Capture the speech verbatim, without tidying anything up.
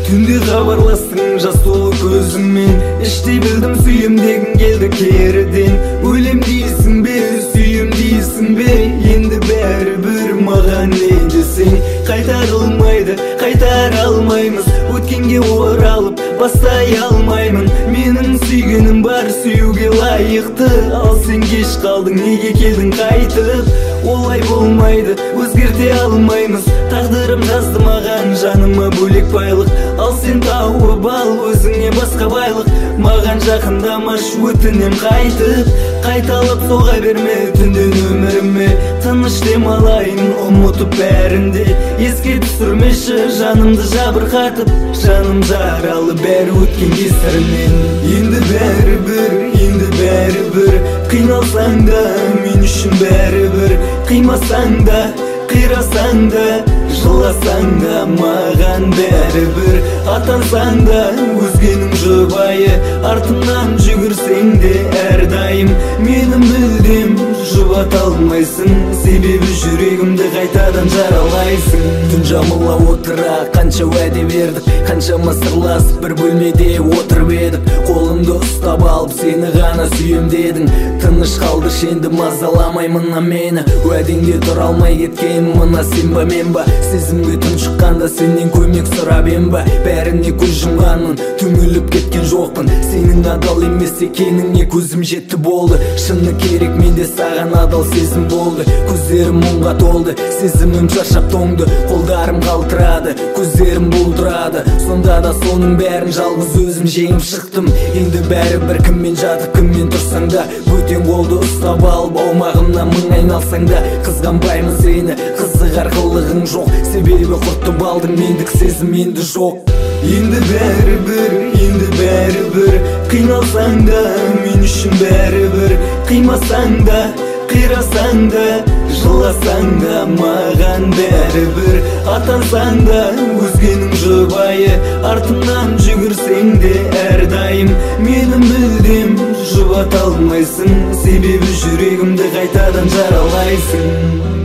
Түнде хабарластың жас толы көзіммен, іштей білдім сүйем дегің келді керіден. Өлем дейсің бе, сүйем дейсің бе, енді бәрібір маған не десең. Қайтарылмайды, қайтара алмаймыз, өткенге оралып бастай алмаймын. Менің сүйгенім бар, сүюге лайықты, ал сен кеш қалдың, неге келдің қайтып? Олай болмайды, өзгерте алмаймыз, тағдырым жазды маған жаныма бөлек байлық. Ал сен тауып ал өзіңе басқа байлық, маған жақындамаш өтінем қайтып. Қайталап соға берме түнден өміріме, тыныш демалайын ұмытып бәрінде. Еске түсірмеші жанымды жабырқатып, жаным жаралы бәрі өткен кесірінен. Енді бәрібір, енді бәрібір, қиналсаң да мен үшін бәрібір. Қимасаң да, қирасаң да, жыласаң да маған бәрібір. Атансаң да өзгенің жұбайы, артымнан жүгірсең де әрдайым мені мүлдем жұбата алмайсың, себебі жүрегімді қайтадан жаралайсың. Түн жамыла отыра қанша уәде бердік, қаншама сырласып бір бөлмеде отырып едік. Қолымды ұстап алып сені ғана сүйем дедің, тыныш қалды енді мазаламай мына мені. Уәдеңде тұра алмай кеткен мына сен ба мен ба, сезімге тұншыққанда сенен көмек сұрап ем ба. Бәріне көз жұмғанмын, түңіліп кеткен жоқпын, сенің адал емес екеніңе көзім жетті болды. Шыны керек менде саған адал сезім болды, көздерім мұңға толды, сезімім шаршап тоңды. Қолдарым қалтырады, көздерім бұлдырады, сонда да соның бәрін жалғыз өзім жеңіп шықтым. Енді бәрібір кіммен жатып кіммен тұрсаң да, бөтен қолды ұстап алып аумағымнан мың айналсаң да, қызғанбаймын сені, қызығар қылығың жоқ, себебі құртып алдың мендік сезім енді жоқ. Енді бәрібір, енді бәрібір, қиналсаң да мен үшін бәрібір. Қимасаң да, қирасаң да, жыласаң да маған бәрібір. Атансаң да өзгенің жұбайы, артымнан жүгірсең де әрдайым мені мүлдем жұбата алмайсың, себебі жүрегімді қайтадан жаралайсың.